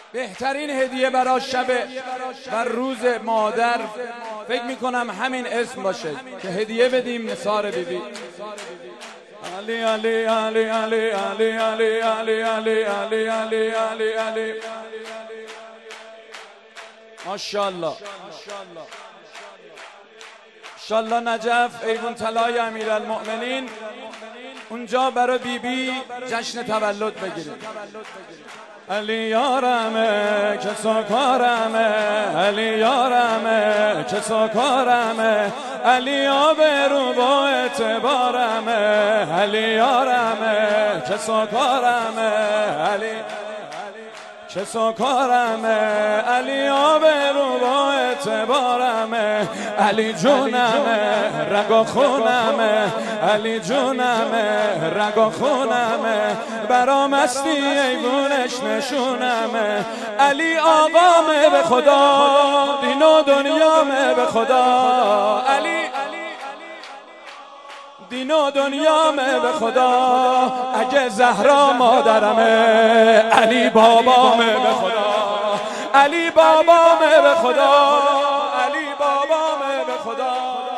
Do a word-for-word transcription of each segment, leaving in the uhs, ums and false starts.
بهترین هدیه برای شب و روز مادر فکر میکنم همین اسم باشه که هدیه بدیم نثار بیبی. علی علی علی علی علی علی علی علی علی علی علی علی ماشاءالله انشالله نجف ایوون طلای امیرالمؤمنین اونجا برای بیبی جشن تولد بگیریم. علی یارمه که سکارمه، علی یارمه که سکارمه، علی آبرو با اعتبارمه، علی یارمه که سکارمه، علی چه سکارمه، علی آبرو با اعتبارمه، علی جونمه رگا خونمه، علی جونمه رگا خونمه، برام استی ایوونش نشونمه، علی آقامه به خدا، دین و دنیامه به خدا، علی دین و دنیامه به خدا، اگه زهرا مادرمه، علی بابامه به خدا، علی بابامه به خدا، علی بابامه به خدا،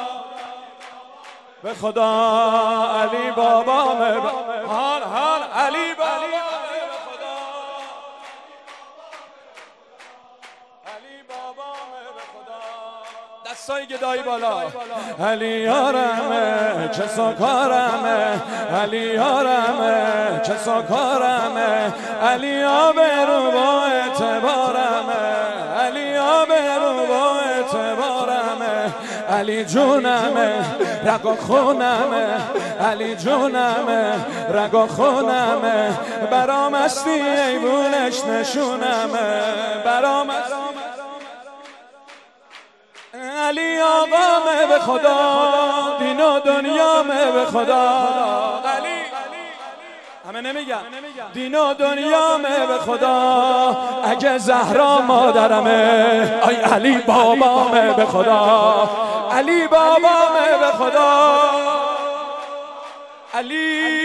به خدا علی بابامه به حال حال علی بابامه به خدا، علی بابامه به خدا. دستای گدایی بالا. علی یارمه چه سکارمه، علی یارمه چه سکارمه، علی آبرو با اعتبارمه، علی آبرو با اعتبارمه، علی جونمه رگا خونمه، علی جونمه رگا خونمه، برام استی ایوونش نشونمه، برام علی آقامه به خدا، دین و دنیامه به خدا، علی همه نمیگم دین و دنیامه به خدا، اگه زهرا مادرمه، آی علی بابامه به خدا، علی بابامه به خدا، علی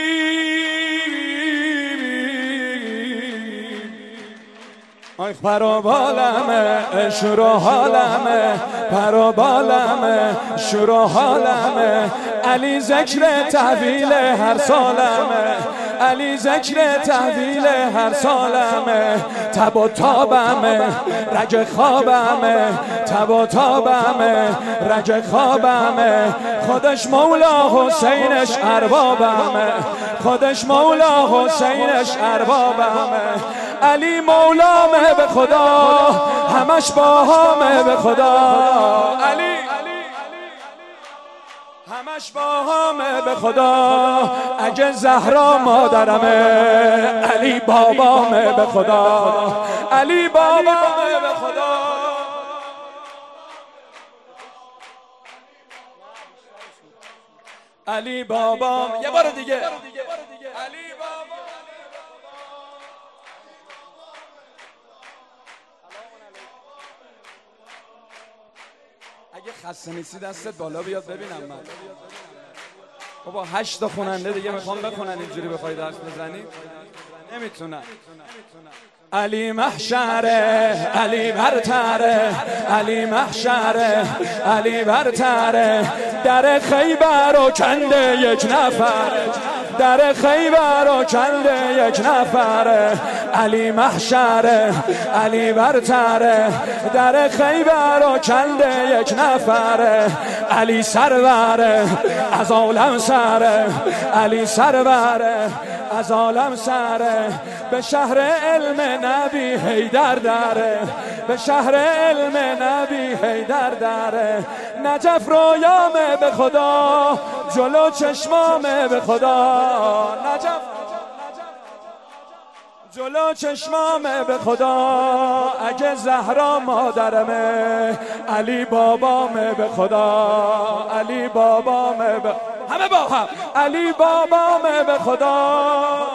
آی پروبالمه شور و حالمه، پروبالمه شور و حالمه، علی ذکر تحویل هر سالمه، علی ذکر تحویل هر سالمه، تب و تابمه رگ خوابمه، تب و تابمه رگ خوابمه، خودش مولا حسینش اربابمه، خودش مولا حسینش اربابمه، علی مولامه به خدا، همش باهامه به خدا، علی همش باهامه به خدا، اگه زهرا مادرمه، علی بابامه به خدا، علی بابامه به خدا، علی بابام. یه بار دیگه علی بابام. اگه خسته نیستی دستت بالا بیاد ببینم من. بابا هشت تا خوننده دیگه میخوام بخونن، اینجوری بخوای درس بزنی نمیتونن. علی محشره علی برتره، علی محشره علی برتره، در خیبر و کنده یک نفر، در خیبر و کنده یک نفره، علی محشره علی برتره، در خیبر و کنده یک نفره، علی سروره از عالم سره، علی سروره از عالم سره، به شهر علم نبی حیدر داره، به شهر علم نبی حیدر داره، نجف رویامه به خدا، جلو چشمامه به خدا، نجف جلو چشمامه به خدا، اگه زهرا مادرمه، علی بابامه به خدا، علی بابامه به همه با هم، علی بابامه به خدا.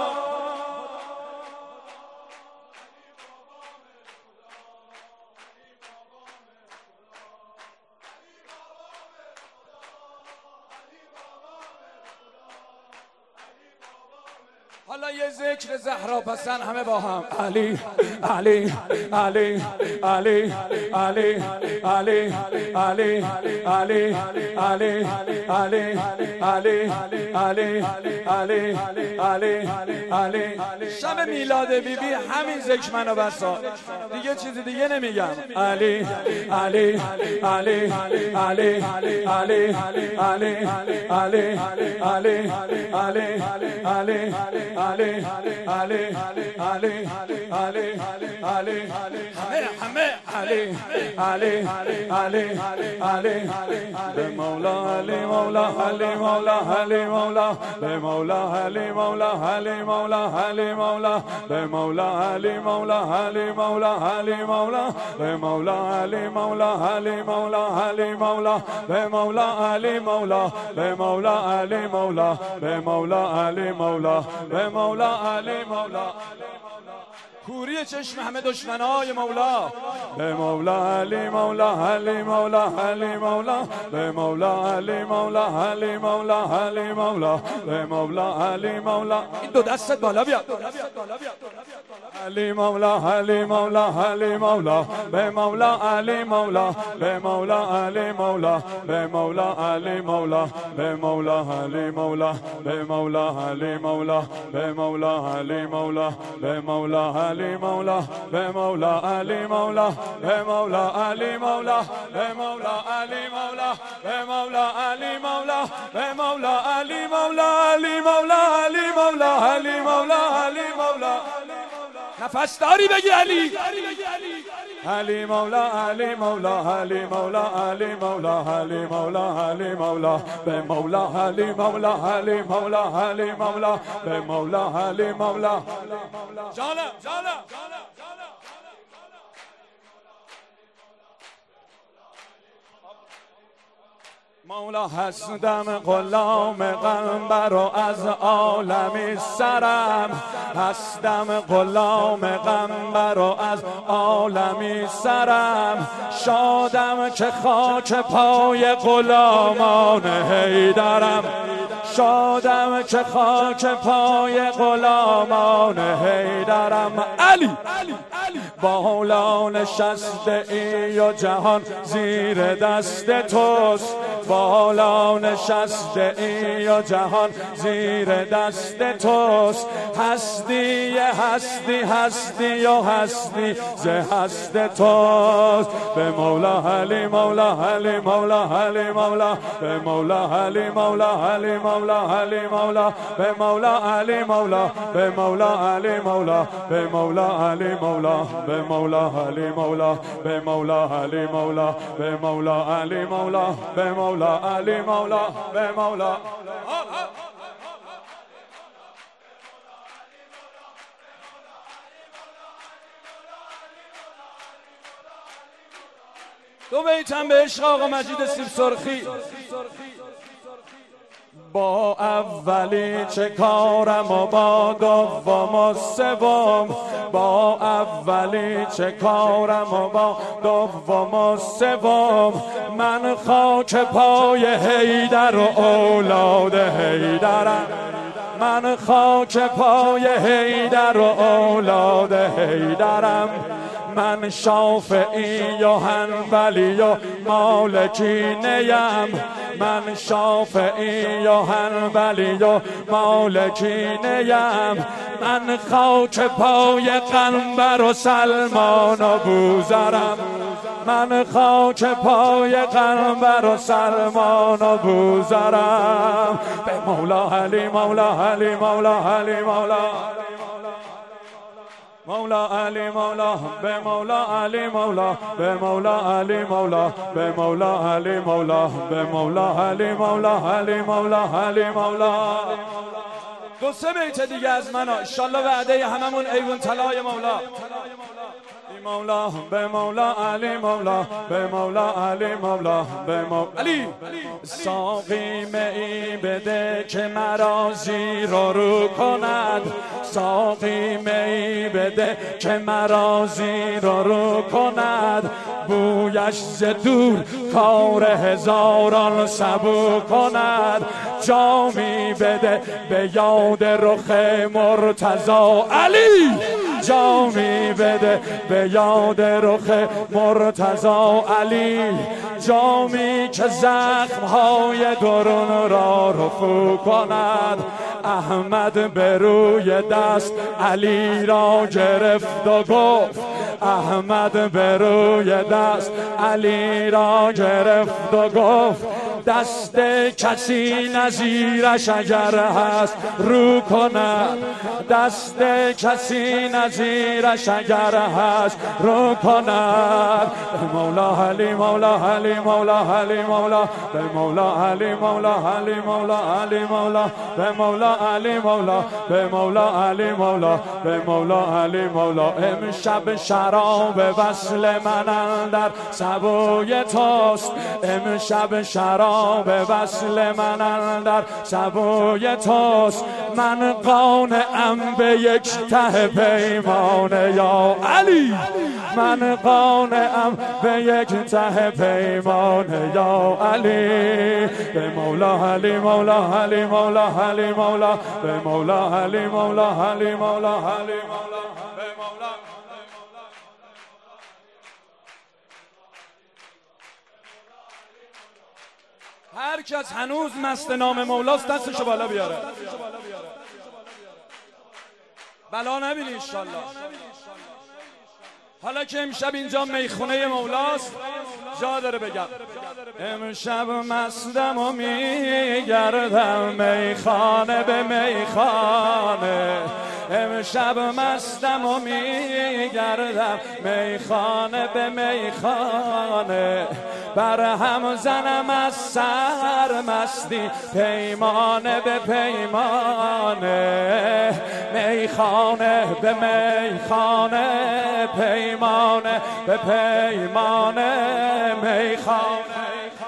حالا یه ذکر زهرا پسند همه با هم. علی علی علی علی علی علی علی علی علی علی علی علی علی علی علی. شب میلاد بی بی همین ذکر منو بسا، دیگه چیز دیگه نمیگم. علی علی علی علی علی علی علی علی علی علی علی علی علی علی علی علی همه علی علی علی علی به مولا علی مولا علی مولا علی مولا به مولا علی مولا علی مولا علی مولا به مولا علی مولا علی مولا علی مولا به مولا علی مولا علی مولا علی مولا به مولا علی مولا به مولا علی مولا به مولا علی مولا به مولا علی مولا. کوری چشم همه دشمنای مولا به مولا علی مولا علی مولا علی مولا به مولا علی مولا علی مولا علی مولا به مولا علی مولا. این دو دستت بالا بیاد. علی مولا علی مولا علی مولا به مولا علی مولا به مولا علی مولا به مولا علی مولا به مولا علی مولا به مولا علی مولا به مولا علی مولا به مولا علی مولا به مولا علی مولا به مولا علی مولا به مولا علی مولا به مولا علی مولا به مولا علی مولا علی مولا علی مولا علی مولا علی مولا. نفس داری بگی علی علی مولا علی مولا علی مولا علی مولا علی مولا علی مولا به مولا علی مولا علی مولا علی مولا به مولا علی مولا. جانم جانم مولا هستم غلام قنبر و از عالمی سرم هستم غلام قنبر و از عالمی سرم شادم که خاک پای غلامان حیدرم شادم که خاک پای غلامان حیدرم. علی بالا نشسته ای و جهان زیر دست توست بالا نشسته ای و جهان زیر دست توست هستی هستی هستی و هستی ز هست توست به مولا علی مولا علی مولا علی مولا به مولا علی مولا علی مولا علی مولا به مولا علی مولا به مولا علی مولا به مولا علی مولا به مولا علی مولا به مولا علی مولا به مولا علی مولا به مولا علی مولا به مولا. دو بیتم به عشق آقا مجید سیب سرخی. با اولی چه کارم و با دوم و سوم با اولی چه کارم و با دوم و سوم من خاک پای حیدر و اولاد حیدرم من خاک پای حیدر و اولاد حیدرم من شافعی و حنبلی و مالکی نیم من شافعی و حنبلی و مالکی نیم من خاک پای قنبر و سلمان و بوذرم من خاک پای قنبر و سلمان و بوذرم به مولا علی مولا علی مولا علی مولا مولا علی مولا به مولا علی مولا به مولا علی مولا به مولا علی مولا به مولا علی مولا علی مولا علی مولا. دو سه بیت دیگه از منو ان شاءالله وعده هممون ایوون طلای مولا. مولا به مولا علی مولا به مولا علی مولا به مولا علی. ساقی می بده که مرا زیر و رو کند، ساقی می بده که مرا زیر و رو کند، بویش ز دور کار هزاران سبو کند، جامی بده به یاد رخ مرتضی علی، جامی بده به یاد رخ مرتضی علی، جامی که زخمهای درون را رفو کند، احمد به روی دست علی را گرفت و گفت، احمد به روی دست علی را گرفت و گفت، دست کسی نظیرش اگر هست رو کند، دست کسی نظیرش اگر هست رو کند، به مولا علی مولا علی مولا علی مولا به مولا علی مولا علی مولا علی مولا به مولا علی مولا به مولا علی مولا به مولا علی مولا. امشب شراب وصل من اندر سبوی توست، امشب شراب وصل من اندر سبوی توست، من قانعم به یک ته پیمانه یا علی، من قانعم به یک ته پیمانه یا علی، به مولا علی مولا علی مولا علی مولا به مولا علی مولا علی مولا علی مولا به مولا. هر کس هنوز مست نام مولاست دستشو بالا بیاره، بلا نبینی انشالله. حالا که امشب اینجا میخونه مولاست جا داره بگم، امشب مستم و میگردم میخانه به میخانه، امشب مستم و میگردم میخانه به میخانه، بر هم زنم از سر مستی پیمانه به پیمانه، میخانه به میخانه پیمانه به پیمانه، میخانه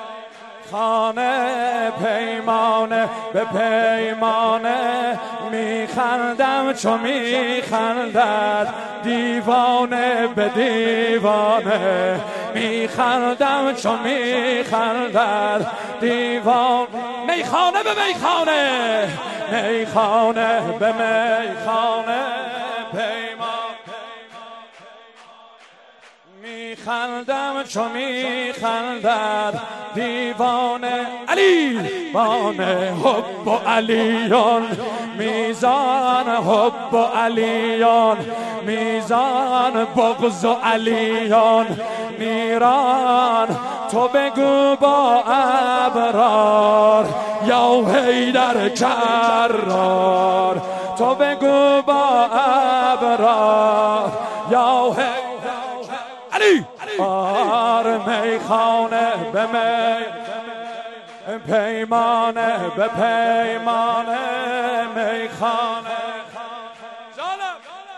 خانه پیمانه به پیمانه، میخندم چو میخندد دیوانه به دیوانه، میخندم چو میخندد دیوانه، میخانه به میخانه، میخانه به میخانه پیمانه، میخندم چو میخندد دیوانه علی، وانه حب و علیون میزان حب و علیون، میزان بغض و علیون نیران، تو بگو با ابرار یا حیدر کرار، تو بگو با ابرار یا حیدر علی. آر میخانه به می پیمانه به پیمانه، میخانه جانم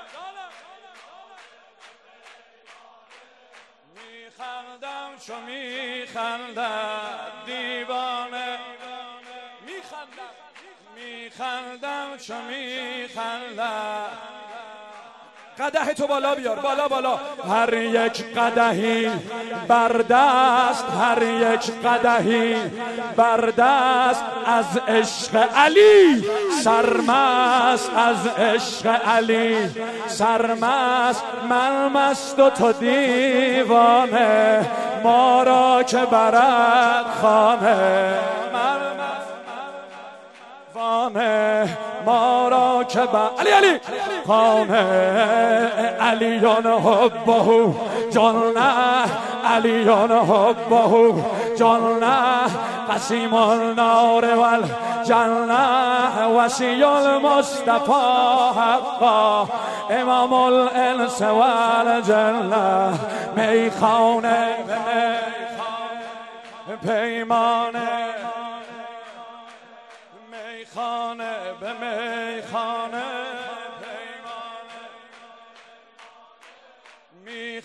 میخندم چو میخندد دیوانه، میخندم میخندم چو میخندد. قدح تو بالا بیار بالا بالا، هر یک قدحی بر دست، هر یک قدحی بر دست، از عشق علی سرمست، از عشق علی سرمست، من مست و تو دیوانه، ما را که برد خانه، من وانه ما را که با علی علی خانه، علیون حبه جنه، علیون حبه جنه، قسیم النار والجنه، وسیع المصطفى حقا، امام الانس والجنه، میخانه پیمانه، میخانه به میخانه پیمانه،